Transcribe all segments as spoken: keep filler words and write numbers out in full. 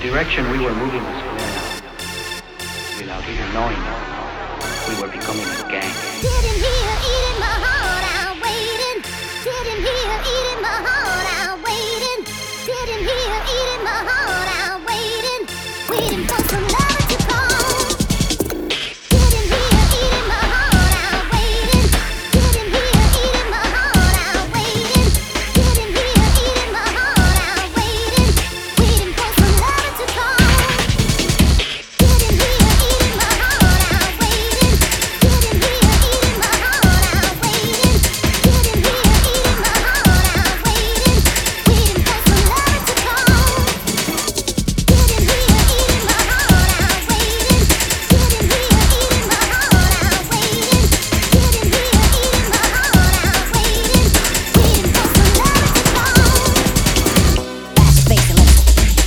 direction we were moving was clear now, without even knowing we were becoming a gang. Sitting here eating my heart out, waiting. Sitting here eating my heart out, waiting. Sitting here eating my heart out, waiting. Waiting for some love to come. Sitting here eating my heart out, waiting. Sitting here eating my heart out, waiting. Sitting here eating my heart out, waiting. Waiting for some love to come. Sitting here eating my heart out, waiting. Sitting here eating my heart out, waiting. Sitting here eating my heart out, waiting. Waiting for some love to come. Sitting here eating my heart out, waiting. Sitting here eating my heart out, waiting. Sitting here eating my heart out, waiting. Waiting for some love to come. Fast face and let's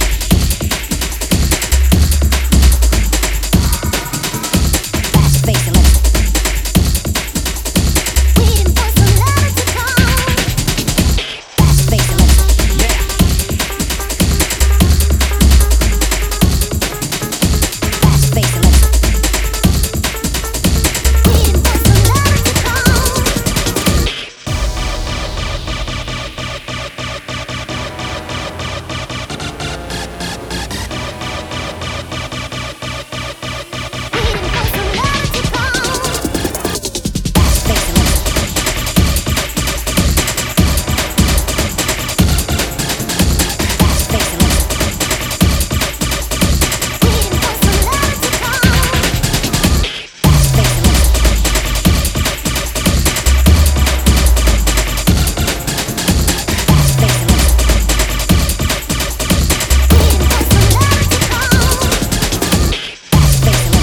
fast face and let's waiting for some love to come. Fast face and let's yeah. Fast face and let's waiting for some love to come. Waiting for some love to come. Fast face and let's fast face and let's waiting for some love to come. Fast face and let's fast face and let's waiting for some love to come. Fast face and let's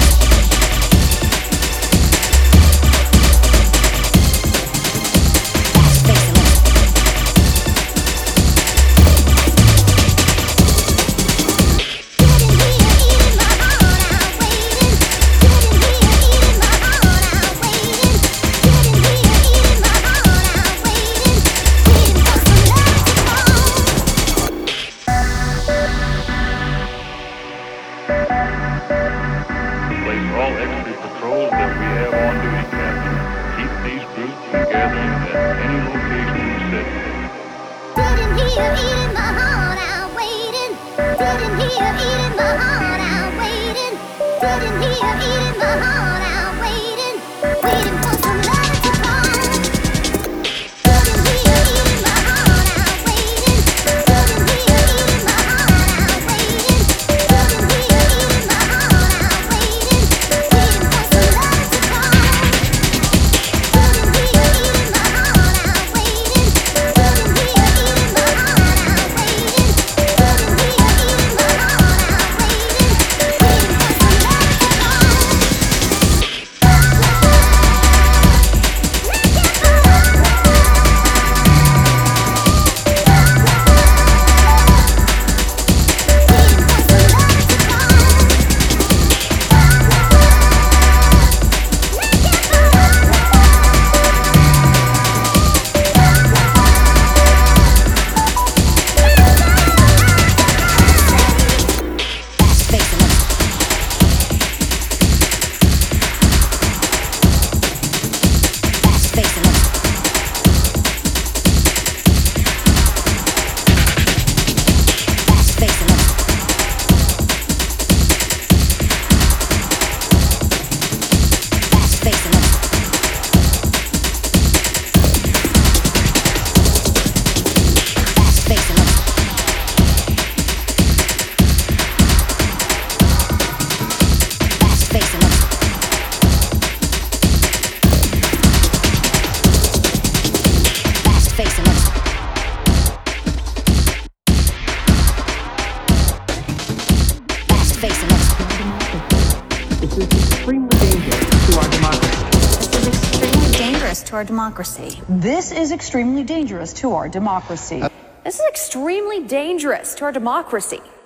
fast face and let's Sitting here eating my heart out, waiting. Sitting here eating my heart out, waiting. Sitting here eating my heart out, waiting. Waiting for some love to come. Place all extra patrols that we have on duty, Captain. Keep these groups from gathering at any location in the city. Sitting here eating my heart out, waiting. Sitting here eating my heart out, waiting. Sitting here eating my heart out, waiting. Waiting for some love to come. Sitting here eating my heart out, waiting. Sitting here eating my heart out, waiting. Sitting here eating my heart out, waiting. Waiting for some love to come. Sitting here eating my heart out, waiting. Sitting here eating my heart out, waiting. Sitting here eating my heart out, waiting. Waiting for some love to to our democracy. This is extremely dangerous to our democracy. This is extremely dangerous to our democracy.